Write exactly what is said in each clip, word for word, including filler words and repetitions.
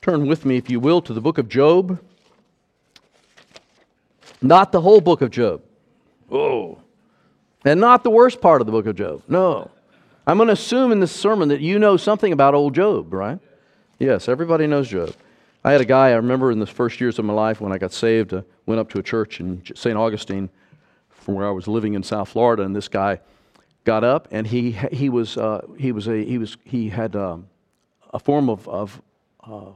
Turn with me, if you will, to the book of Job. Not the whole book of Job. Oh. And not the worst part of the book of Job. No. I'm going to assume in this sermon that you know something about old Job, right? Yes, everybody knows Job. I had a guy, I remember in the first years of my life when I got saved, I went up to a church in Saint Augustine from where I was living in South Florida, and this guy got up and he he was uh, he was a he was he had um, a form of of uh,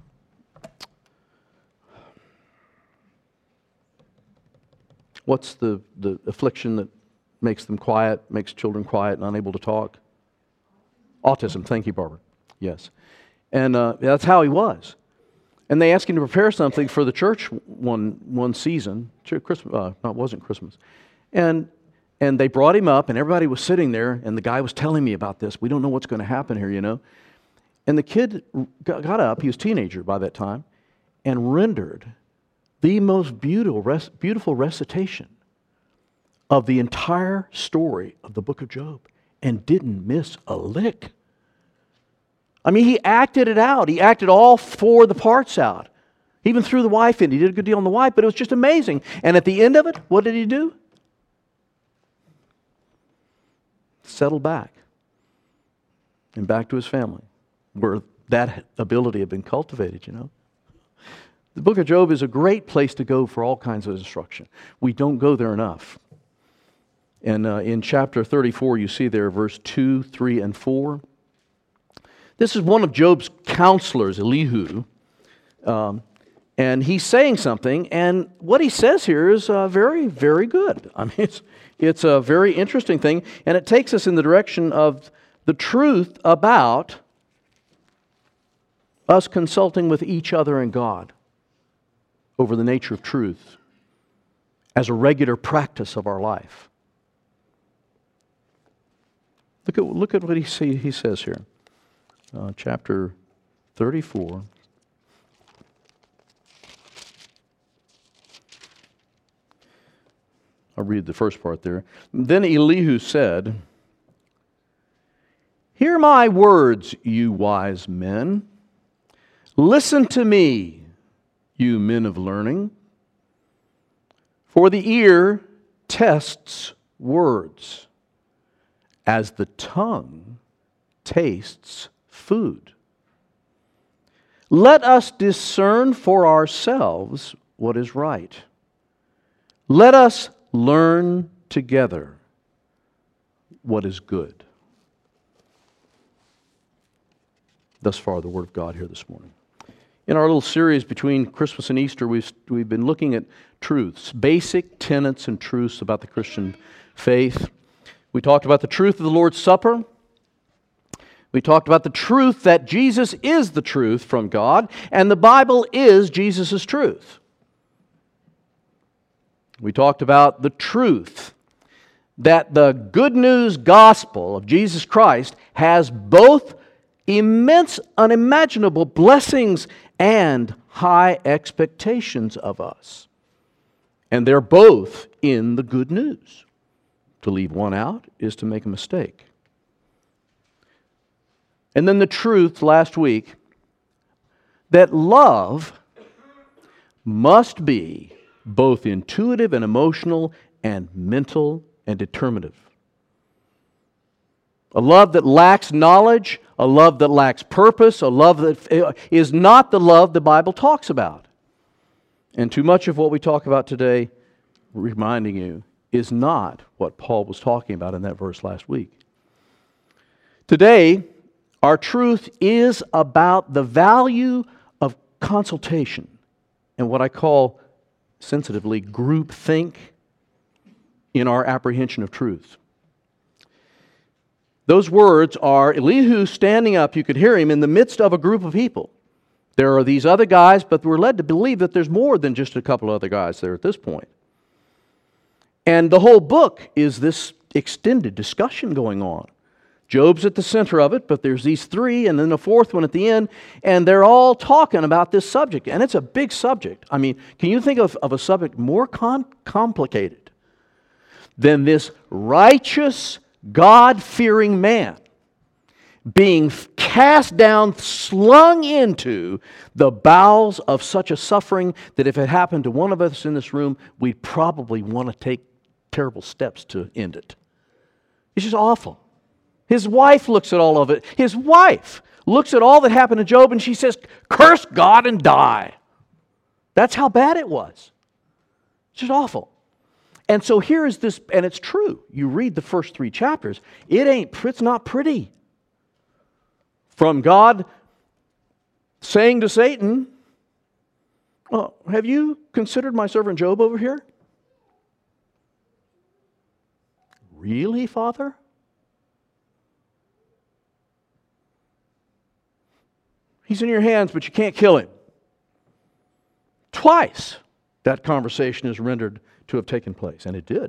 what's the the affliction that makes them quiet, makes children quiet and unable to talk? Autism. Thank you, Barbara. Yes, and uh, that's how he was. And they asked him to prepare something for the church one one season. Christmas, uh, no, it wasn't Christmas. And and they brought him up, and everybody was sitting there, and the guy was telling me about this. We don't know what's going to happen here, you know. And the kid got up, he was a teenager by that time, and rendered the most beautiful, beautiful recitation of the entire story of the book of Job, and didn't miss a lick. I mean, he acted it out. He acted all four of the parts out. He even threw the wife in. He did a good deal on the wife, but it was just amazing. And at the end of it, what did he do? Settled back. And back to his family, where that ability had been cultivated, you know. The book of Job is a great place to go for all kinds of instruction. We don't go there enough. And uh, in chapter thirty-four, you see there verse two, three, and four. This is one of Job's counselors, Elihu, um, and he's saying something, and what he says here is uh, very, very good. I mean, it's, it's a very interesting thing, and it takes us in the direction of the truth about us consulting with each other and God over the nature of truth as a regular practice of our life. Look at, look at what he, see, he says here. Uh, chapter thirty-four. I'll read the first part there. Then Elihu said, "Hear my words, you wise men. Listen to me, you men of learning. For the ear tests words, as the tongue tastes food. Let us discern for ourselves what is right. Let us learn together what is good." Thus far, the Word of God here this morning. In our little series between Christmas and Easter, we've, we've been looking at truths, basic tenets and truths about the Christian faith. We talked about the truth of the Lord's Supper. We talked about the truth that Jesus is the truth from God, and the Bible is Jesus' truth. We talked about the truth that the good news gospel of Jesus Christ has both immense, unimaginable blessings and high expectations of us. And they're both in the good news. To leave one out is to make a mistake. And then the truth last week that love must be both intuitive and emotional and mental and determinative. A love that lacks knowledge, a love that lacks purpose, a love that is not the love the Bible talks about. And too much of what we talk about today, reminding you, is not what Paul was talking about in that verse last week. Today, our truth is about the value of consultation and what I call, sensitively, groupthink in our apprehension of truth. Those words are Elihu standing up, you could hear him, in the midst of a group of people. There are these other guys, but we're led to believe that there's more than just a couple of other guys there at this point. And the whole book is this extended discussion going on. Job's at the center of it, but there's these three and then a fourth one at the end, and they're all talking about this subject. And it's a big subject. I mean, can you think of, of a subject more con- complicated than this righteous, God-fearing man being cast down, slung into the bowels of such a suffering that if it happened to one of us in this room, we'd probably want to take terrible steps to end it. It's just awful. His wife looks at all of it. His wife looks at all that happened to Job and she says, curse God and die. That's how bad it was. It's just awful. And so here is this, and it's true. You read the first three chapters, it ain't, it's not pretty. From God saying to Satan, well, have you considered my servant Job over here? Really, Father? He's in your hands, but you can't kill him. Twice that conversation is rendered to have taken place, and it did.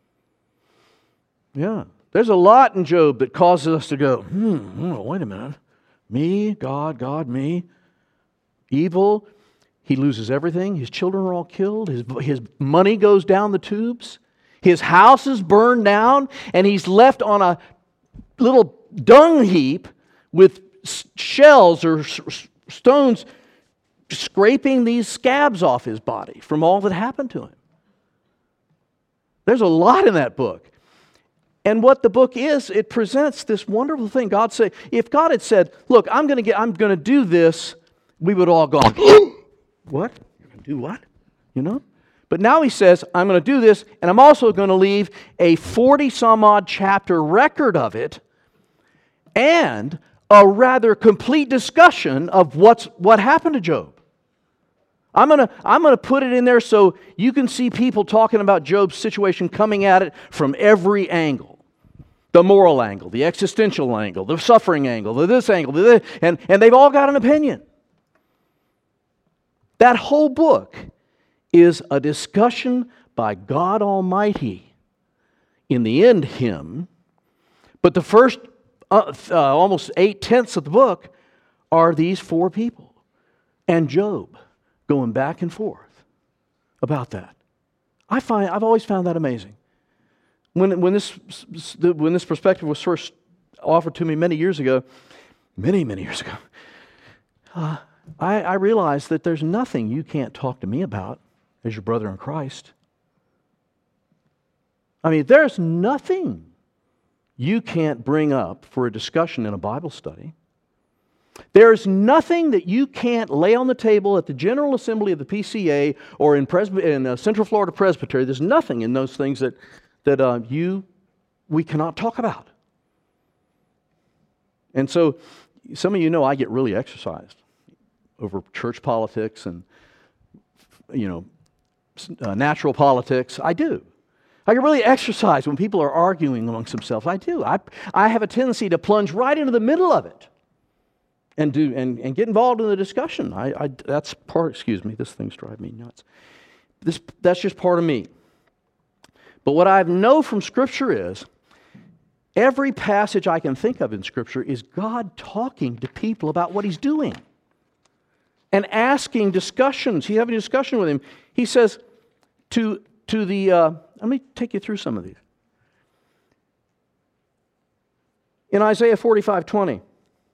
Yeah. There's a lot in Job that causes us to go, hmm, oh, wait a minute. Me, God, God, me. Evil. He loses everything. His children are all killed. His, his money goes down the tubes. His house is burned down, and he's left on a little dung heap with shells or stones scraping these scabs off his body from all that happened to him. There's a lot in that book. And what the book is, it presents this wonderful thing. God say, if God had said, look, I'm going to get, I'm going to do this, we would all go, what? You're going to do what? You know? But now he says, I'm going to do this, and I'm also going to leave a forty some odd chapter record of it, and a rather complete discussion of what's what happened to Job. I'm going to I'm going to put it in there so you can see people talking about Job's situation coming at it from every angle. The moral angle, the existential angle, the suffering angle, the this angle, the this, and, and they've all got an opinion. That whole book is a discussion by God Almighty. In the end, Him. But the first uh, uh, almost eight-tenths of the book are these four people. And Job going back and forth about that. I find, I've always found that amazing. When, when, this, when this perspective was first offered to me many years ago, many, many years ago, uh, I, I realized that there's nothing you can't talk to me about as your brother in Christ. I mean, there's nothing you can't bring up for a discussion in a Bible study. There's nothing that you can't lay on the table at the General Assembly of the P C A or in, Presby- in uh, Central Florida Presbytery. There's nothing in those things that, that uh, you we cannot talk about. And so, some of you know I get really exercised over church politics and, you know, uh, natural politics. I do. I get really exercised when people are arguing amongst themselves. I do. I, I have a tendency to plunge right into the middle of it and do and, and get involved in the discussion. I, I that's part. Excuse me. This thing's driving me nuts. This that's just part of me. But what I know from Scripture is every passage I can think of in Scripture is God talking to people about what He's doing and asking discussions. He's having a discussion with him. He says to to the. Uh, let me take you through some of these. In Isaiah forty-five twenty,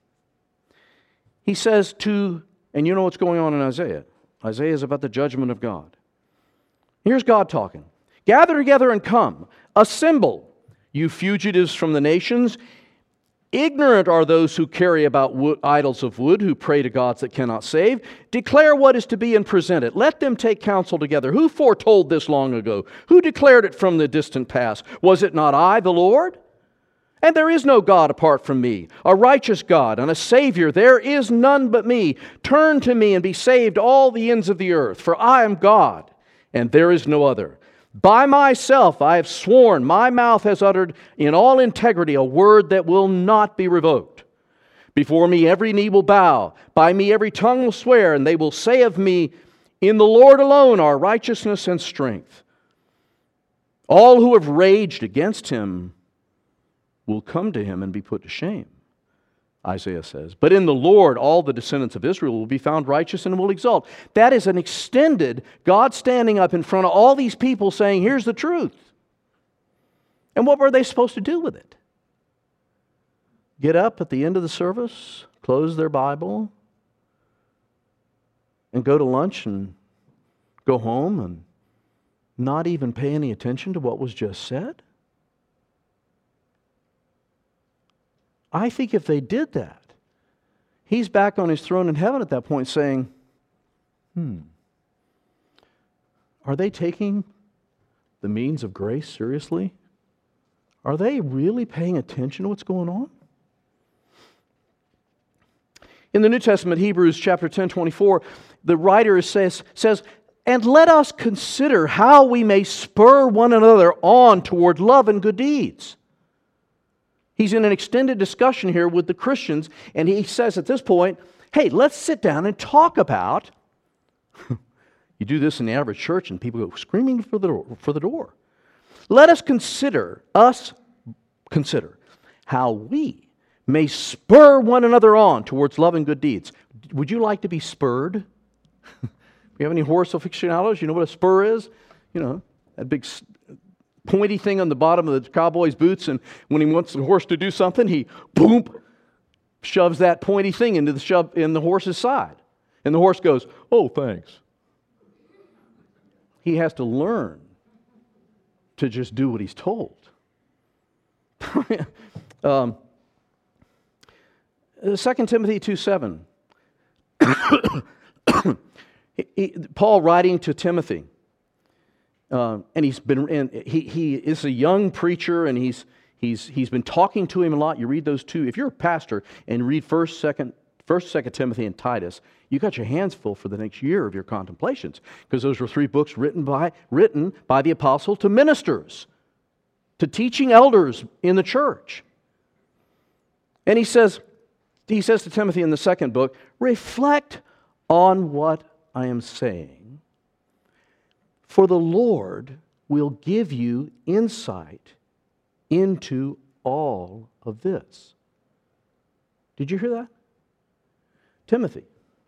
he says to, and you know what's going on in Isaiah. Isaiah is about the judgment of God. Here's God talking. Gather together and come. Assemble, you fugitives from the nations. Ignorant are those who carry about wood, idols of wood, who pray to gods that cannot save. Declare what is to be and present it. Let them take counsel together. Who foretold this long ago? Who declared it from the distant past? Was it not I, the Lord? And there is no God apart from me, a righteous God and a Savior. There is none but me. Turn to me and be saved, all the ends of the earth, for I am God, and there is no other. By myself I have sworn, my mouth has uttered in all integrity a word that will not be revoked. Before me every knee will bow, by me every tongue will swear, and they will say of me, in the Lord alone are righteousness and strength. All who have raged against Him will come to Him and be put to shame, Isaiah says. But in the Lord, all the descendants of Israel will be found righteous and will exalt. That is an extended God standing up in front of all these people saying, here's the truth. And what were they supposed to do with it? get up at the end of the service, close their Bible, and go to lunch and go home and not even pay any attention to what was just said? I think if they did that, He's back on His throne in heaven at that point saying, hmm, are they taking the means of grace seriously? Are they really paying attention to what's going on? In the New Testament, Hebrews chapter ten, twenty-four, the writer says, says, and let us consider how we may spur one another on toward love and good deeds. He's in an extended discussion here with the Christians, and he says at this point, hey, let's sit down and talk about, you do this in the average church and people go screaming for the door, for the door. Let us consider, us consider, how we may spur one another on towards love and good deeds. Would you like to be spurred? You have any horse aficionados? You know what a spur is? You know, that big pointy thing on the bottom of the cowboy's boots, and when he wants the horse to do something, he, boom, shoves that pointy thing into the shove in the horse's side. And the horse goes, oh, thanks. He has to learn to just do what he's told. um, Second Timothy two seven. Paul writing to Timothy, uh, and he's been and he he is a young preacher, and he's he's he's been talking to him a lot. You read those two. If you're a pastor and read First, Second, First, Second Timothy, and Titus, you got your hands full for the next year of your contemplations, because those were three books written by written by the apostle to ministers, to teaching elders in the church. And he says he says to Timothy in the second book, reflect on what I am saying, for the Lord will give you insight into all of this. Did you hear that? Timothy,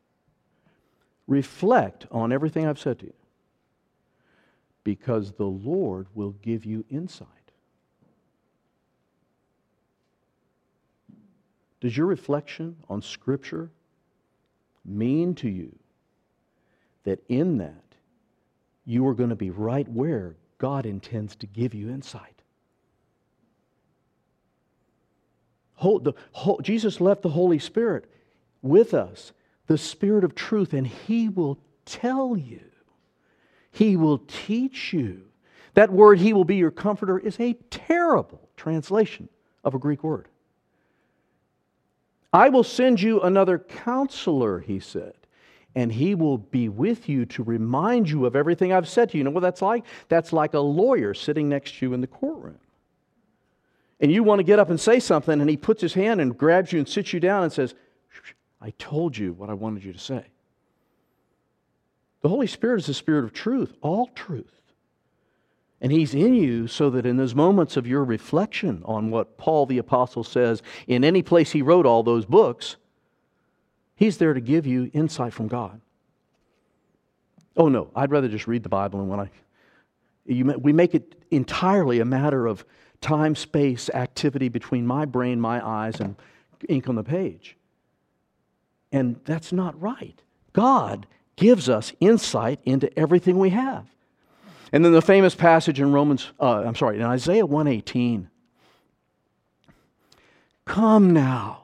reflect on everything I've said to you, because the Lord will give you insight. Does your reflection on Scripture mean to you that in that you are going to be right where God intends to give you insight? Hold the, hold, Jesus left the Holy Spirit with us, the Spirit of truth, and He will tell you. He will teach you. That word, He will be your comforter, is a terrible translation of a Greek word. I will send you another counselor, He said, and He will be with you to remind you of everything I've said to you. You know what that's like? That's like a lawyer sitting next to you in the courtroom. And you want to get up and say something, and he puts his hand and grabs you and sits you down and says, I told you what I wanted you to say. The Holy Spirit is the Spirit of truth, all truth. And He's in you so that in those moments of your reflection on what Paul the Apostle says in any place he wrote all those books, He's there to give you insight from God. Oh no, I'd rather just read the Bible, and when I, you, we make it entirely a matter of time, space, activity between my brain, my eyes, and ink on the page. And that's not right. God gives us insight into everything we have. And then the famous passage in Romans, uh, I'm sorry, in Isaiah one eighteen. Come now.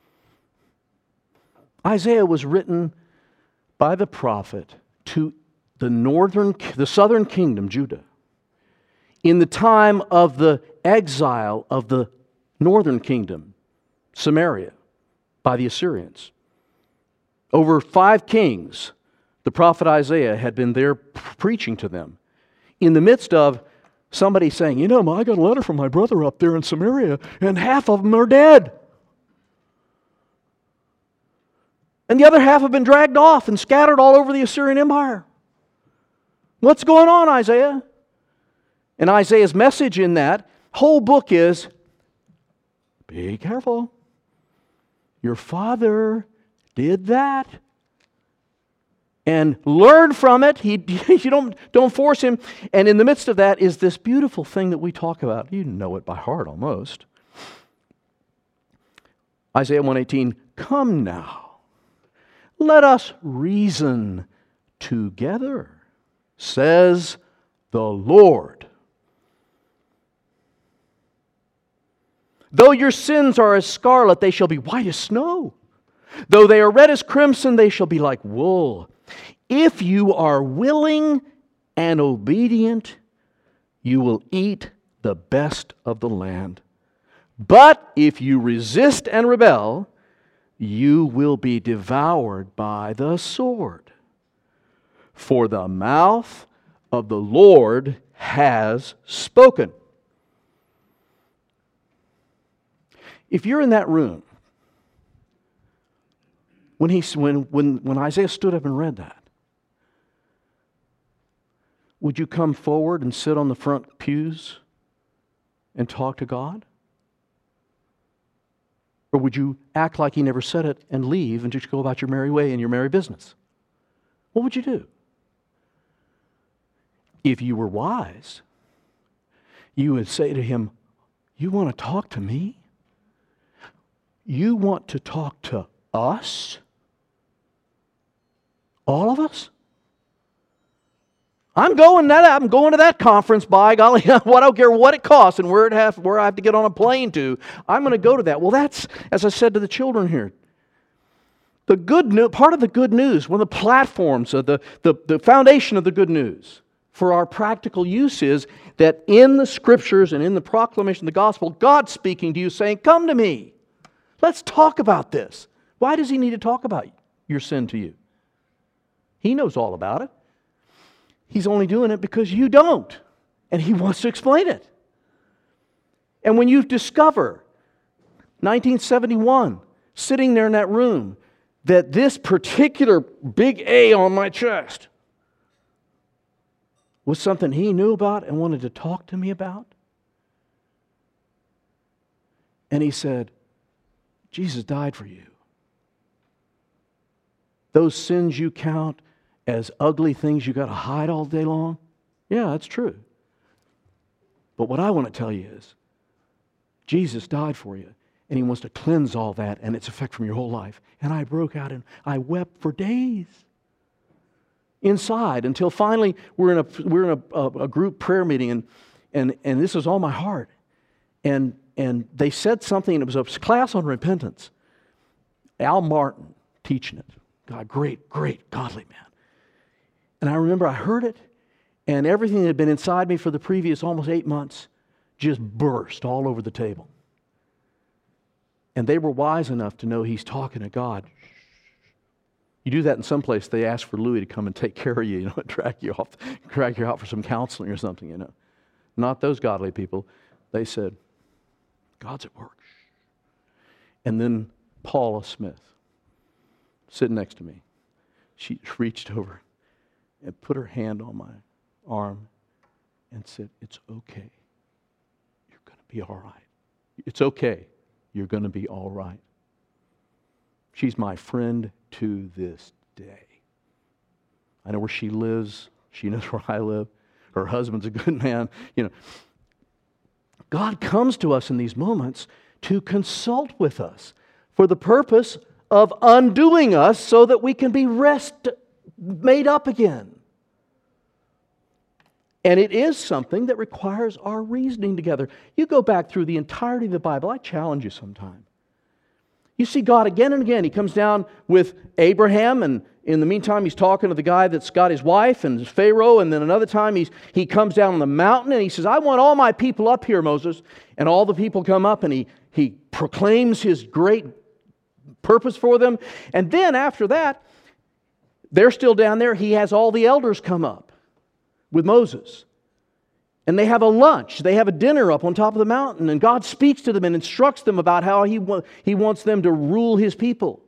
Isaiah was written by the prophet to the northern, the southern kingdom, Judah, in the time of the exile of the northern kingdom, Samaria, by the Assyrians. Over five kings, the prophet Isaiah had been there preaching to them, in the midst of somebody saying, you know, I got a letter from my brother up there in Samaria, and half of them are dead. And the other half have been dragged off and scattered all over the Assyrian Empire. What's going on, Isaiah? And Isaiah's message in that whole book is, be careful. Your father did that. And learn from it. He, you don't, don't force him. And in the midst of that is this beautiful thing that we talk about. You know it by heart almost. Isaiah one eighteen, come now, let us reason together, says the Lord. Though your sins are as scarlet, they shall be white as snow. Though they are red as crimson, they shall be like wool. If you are willing and obedient, you will eat the best of the land. But if you resist and rebel, you will be devoured by the sword. For the mouth of the Lord has spoken. If you're in that room, when, he, when, when, when Isaiah stood up and read that, would you come forward and sit on the front pews and talk to God? Or would you act like He never said it and leave and just go about your merry way and your merry business? What would you do? If you were wise, you would say to Him, you want to talk to me? You want to talk to us? All of us? I'm going that I'm going to that conference, by golly. I don't care what it costs and where it have where I have to get on a plane to. I'm going to go to that. Well, that's, as I said to the children here, the good news, part of the good news, one of the platforms of the, the, the foundation of the good news for our practical use is that in the Scriptures and in the proclamation of the gospel, God's speaking to you saying, come to me. Let's talk about this. Why does He need to talk about your sin to you? He knows all about it. He's only doing it because you don't. And He wants to explain it. And when you discover, nineteen seventy-one, sitting there in that room, that this particular big A on my chest was something He knew about and wanted to talk to me about. And He said, Jesus died for you. Those sins you count as ugly things you got to hide all day long, yeah, that's true. But what I want to tell you is, Jesus died for you, and He wants to cleanse all that and its effect from your whole life. And I broke out and I wept for days inside until finally we're in a we're in a, a, a group prayer meeting, and and and this was all my heart, and and they said something, and it was a class on repentance. Al Martin teaching it, God, great, great, godly man. And I remember I heard it, and everything that had been inside me for the previous almost eight months just burst all over the table. And they were wise enough to know he's talking to God. You do that in some place, they ask for Louis to come and take care of you, you know, and drag you off, drag you out for some counseling or something, you know. Not those godly people. They said, God's at work. And then Paula Smith, sitting next to me, she reached over and put her hand on my arm and said, it's okay. You're going to be all right. It's okay. You're going to be all right. She's my friend to this day. I know where she lives. She knows where I live. Her husband's a good man. You know, God comes to us in these moments to consult with us for the purpose of undoing us so that we can be rest made up again. And it is something that requires our reasoning together. You go back through the entirety of the Bible. I challenge you sometime. You see God again and again. He comes down with Abraham, and in the meantime, He's talking to the guy that's got his wife and Pharaoh, and then another time he's, he comes down on the mountain and He says, I want all my people up here, Moses. And all the people come up, and He, he proclaims His great purpose for them. And then after that, they're still down there. He has all the elders come up with Moses. And they have a lunch. They have a dinner up on top of the mountain. And God speaks to them and instructs them about how He, wa- he wants them to rule His people.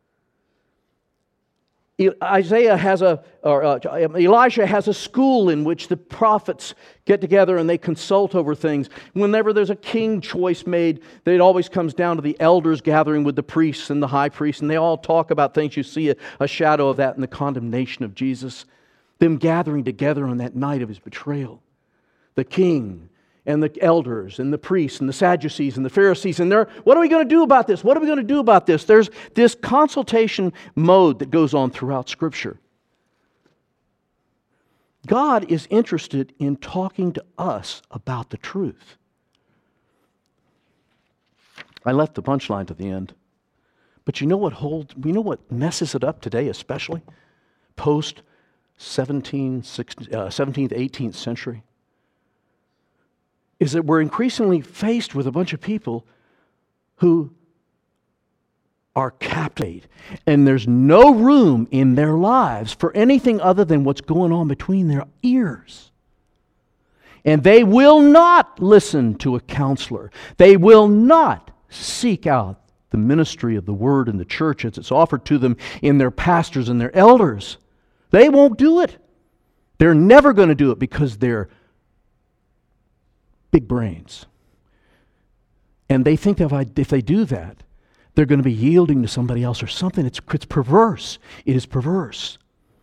Isaiah has a, or uh, Elisha has a school in which the prophets get together and they consult over things. Whenever there's a king choice made, it always comes down to the elders gathering with the priests and the high priest, and they all talk about things. You see a, a shadow of that in the condemnation of Jesus. Them gathering together on that night of His betrayal. The king and the elders and the priests and the Sadducees and the Pharisees. And they're, what are we going to do about this? What are we going to do about this? There's this consultation mode that goes on throughout Scripture. God is interested in talking to us about the truth. I left the punchline to the end. But you know what holds, you know what messes it up today, especially post seventeenth, eighteenth century? Is that we're increasingly faced with a bunch of people who are captivated, and there's no room in their lives for anything other than what's going on between their ears. And they will not listen to a counselor. They will not seek out the ministry of the Word in the church as it's offered to them in their pastors and their elders. They won't do it. They're never going to do it because they're big brains. And they think that if they do that, they're going to be yielding to somebody else or something. It's, it's perverse. It is perverse.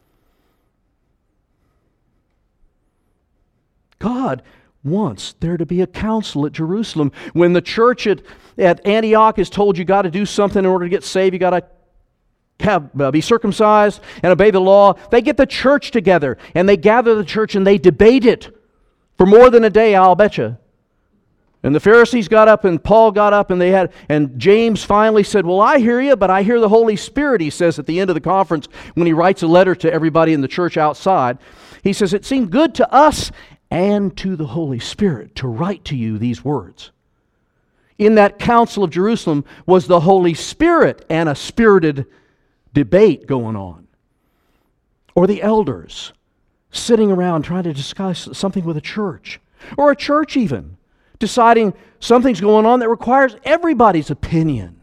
God wants there to be a council at Jerusalem. When the church at, at Antioch is told you got to do something in order to get saved, you got to have, uh, be circumcised and obey the law, they get the church together and they gather the church and they debate it for more than a day, I'll bet you. And the Pharisees got up and Paul got up and they had, and James finally said, well, I hear you, but I hear the Holy Spirit, he says at the end of the conference when he writes a letter to everybody in the church outside. He says, it seemed good to us and to the Holy Spirit to write to you these words. In that council of Jerusalem was the Holy Spirit and a spirited debate going on. Or the elders sitting around trying to discuss something with a church. Or a church even, deciding something's going on that requires everybody's opinion,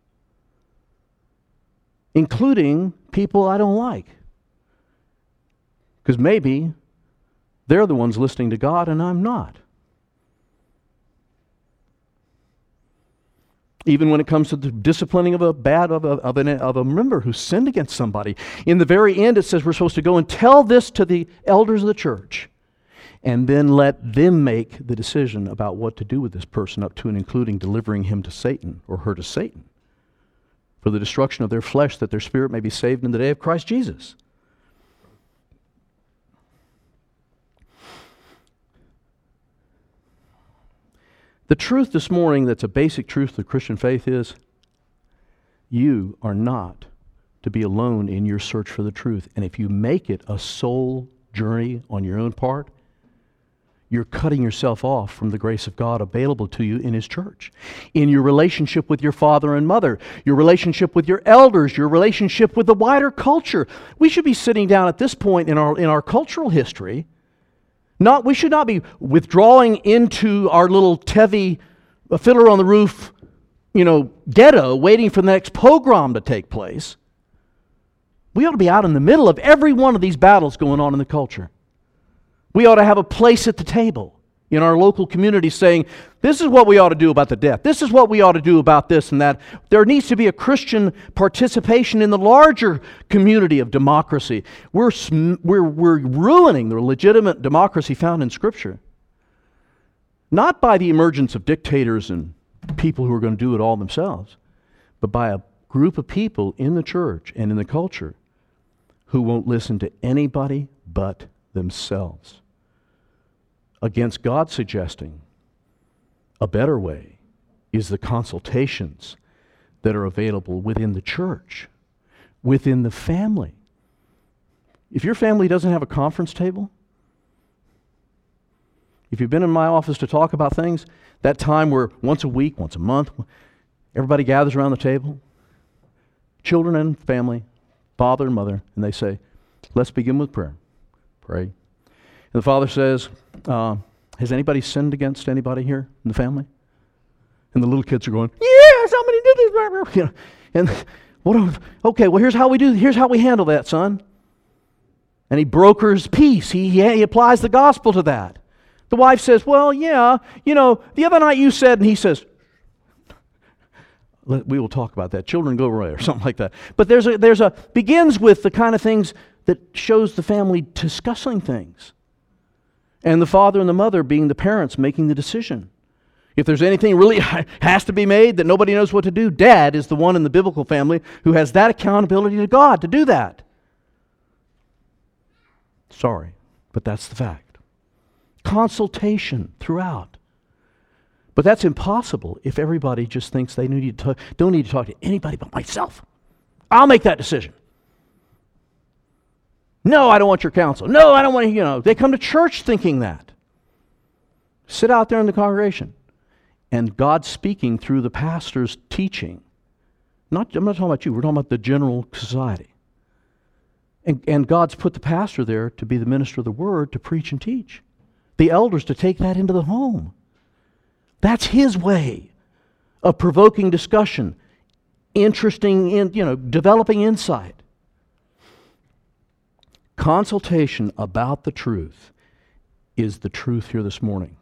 including people I don't like. Because maybe they're the ones listening to God and I'm not. Even when it comes to the disciplining of a bad of a, of, an, of a member who sinned against somebody. In the very end it says we're supposed to go and tell this to the elders of the church and then let them make the decision about what to do with this person, up to and including delivering him to Satan or her to Satan for the destruction of their flesh, that their spirit may be saved in the day of Christ Jesus. The truth this morning that's a basic truth of the Christian faith is you are not to be alone in your search for the truth. And if you make it a soul journey on your own part, you're cutting yourself off from the grace of God available to you in His church. In your relationship with your father and mother, your relationship with your elders, your relationship with the wider culture. We should be sitting down at this point in our, in our cultural history. Not, we should not be withdrawing into our little Tevi, a fiddler on the roof, you know, ghetto, waiting for the next pogrom to take place. We ought to be out in the middle of every one of these battles going on in the culture. We ought to have a place at the table in our local community saying, this is what we ought to do about the death. This is what we ought to do about this and that. There needs to be a Christian participation in the larger community of democracy. We're, we're, we're ruining the legitimate democracy found in Scripture. Not by the emergence of dictators and people who are going to do it all themselves, but by a group of people in the church and in the culture who won't listen to anybody but themselves. Against God suggesting a better way is the consultations that are available within the church, within the family. If your family doesn't have a conference table, if you've been in my office to talk about things, that time where once a week, once a month, everybody gathers around the table, children and family, father and mother, and they say, let's begin with prayer. Pray. And the father says, uh, has anybody sinned against anybody here in the family? And the little kids are going, yeah, somebody did this. You know, and what? Okay, well, here's how we do. Here's how we handle that, son. And he brokers peace. He, he applies the gospel to that. The wife says, well, yeah, you know, the other night you said, and he says, we will talk about that. Children go away or something like that. But there's a, there's a, begins with the kind of things that shows the family discussing things. And the father and the mother being the parents making the decision. If there's anything really has to be made that nobody knows what to do, dad is the one in the biblical family who has that accountability to God to do that. Sorry, but that's the fact. Consultation throughout. But that's impossible if everybody just thinks they need to, don't need to talk to anybody but myself. I'll make that decision. No, I don't want your counsel. No, I don't want to, you know. They come to church thinking that. Sit out there in the congregation. And God's speaking through the pastor's teaching. Not, I'm not talking about you. We're talking about the general society. And, and God's put the pastor there to be the minister of the word, to preach and teach. The elders to take that into the home. That's his way of provoking discussion, interesting, in, you know, developing insight. Consultation about the truth is the truth here this morning.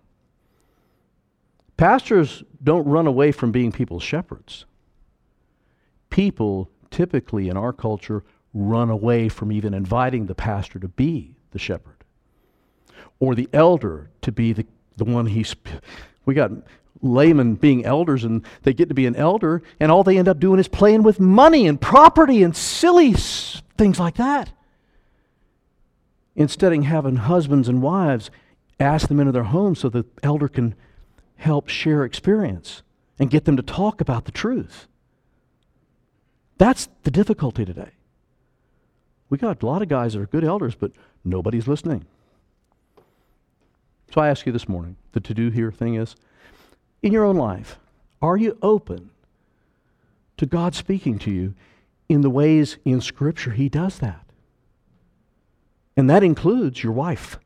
Pastors don't run away from being people's shepherds. People typically in our culture run away from even inviting the pastor to be the shepherd or the elder to be the, the one he's... We got laymen being elders, and they get to be an elder, and all they end up doing is playing with money and property and silly s- things like that. Instead of having husbands and wives ask them into their homes so the elder can help share experience and get them to talk about the truth. That's the difficulty today. We got a lot of guys that are good elders, but nobody's listening. So I ask you this morning, the to-do here thing is, in your own life, are you open to God speaking to you in the ways in Scripture He does that? And that includes your wife.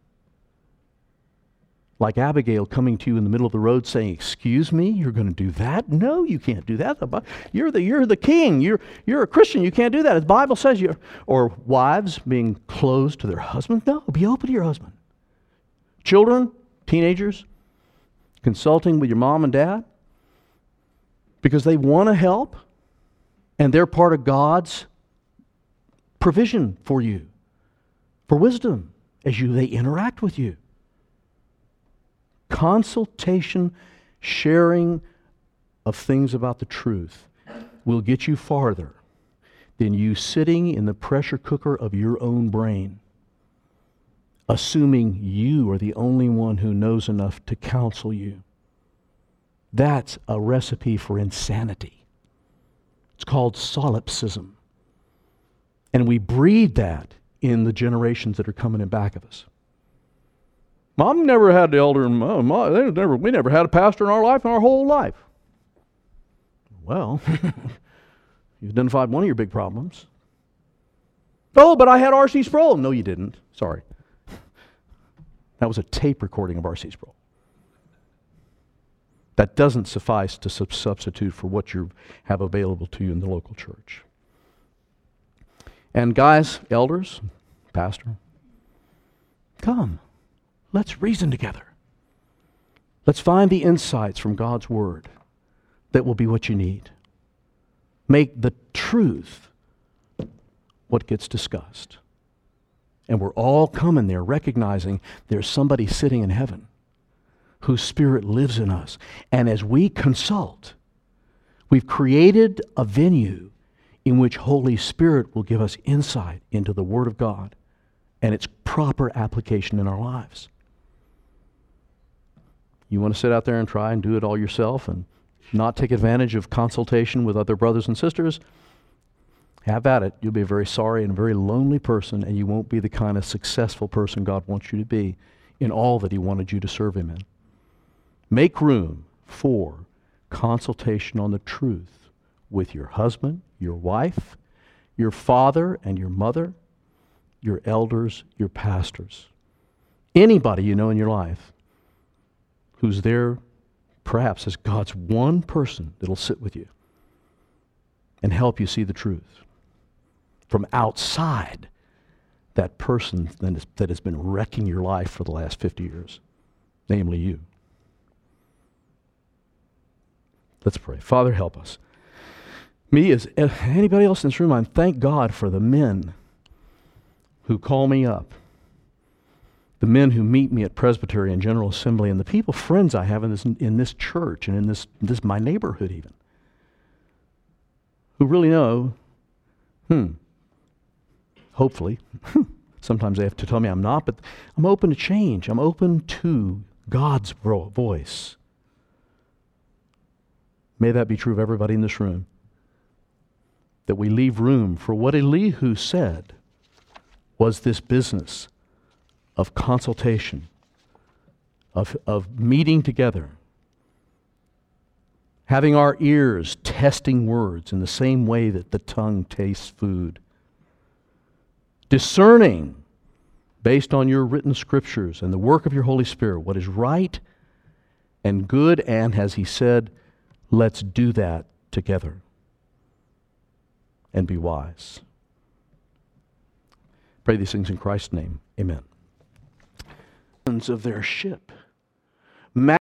Like Abigail coming to you in the middle of the road saying, excuse me, you're going to do that? No, you can't do that. You're the, you're the king. You're, you're a Christian. You can't do that. The Bible says you're... Or wives being closed to their husband. No, be open to your husband. Children, teenagers, consulting with your mom and dad because they want to help and they're part of God's provision for you, for wisdom as you they interact with you. Consultation, sharing of things about the truth will get you farther than you sitting in the pressure cooker of your own brain, assuming you are the only one who knows enough to counsel you. That's a recipe for insanity. It's called solipsism. And we breed that in the generations that are coming in back of us. Mom never had the elder, and Mom, Mom, they never, we never had a pastor in our life, in our whole life. Well, you identified one of your big problems. Oh, but I had R C Sproul. No, you didn't. Sorry. That was a tape recording of R C Sproul. That doesn't suffice to sub- substitute for what you have available to you in the local church. And guys, elders, pastor, come. Let's reason together. Let's find the insights from God's Word that will be what you need. Make the truth what gets discussed. And we're all coming there recognizing there's somebody sitting in heaven whose Spirit lives in us. And as we consult, we've created a venue in which Holy Spirit will give us insight into the Word of God and its proper application in our lives. You want to sit out there and try and do it all yourself and not take advantage of consultation with other brothers and sisters? Have at it. You'll be a very sorry and very lonely person, and you won't be the kind of successful person God wants you to be in all that He wanted you to serve Him in. Make room for consultation on the truth with your husband, your wife, your father and your mother, your elders, your pastors. Anybody you know in your life who's there perhaps as God's one person that'll sit with you and help you see the truth from outside that person that, is, that has been wrecking your life for the last fifty years, namely you. Let's pray. Father, help us. Me, as anybody else in this room, I thank God for the men who call me up the men who meet me at Presbytery and General Assembly, and the people, friends I have in this, in this church and in this, this my neighborhood even, who really know, hmm, hopefully, sometimes they have to tell me I'm not, but I'm open to change. I'm open to God's voice. May that be true of everybody in this room. That we leave room for what Elihu said was this business of consultation, of, of meeting together, having our ears testing words in the same way that the tongue tastes food, discerning based on your written scriptures and the work of your Holy Spirit what is right and good, and as he said, let's do that together and be wise. Pray these things in Christ's name. Amen. Of their ship.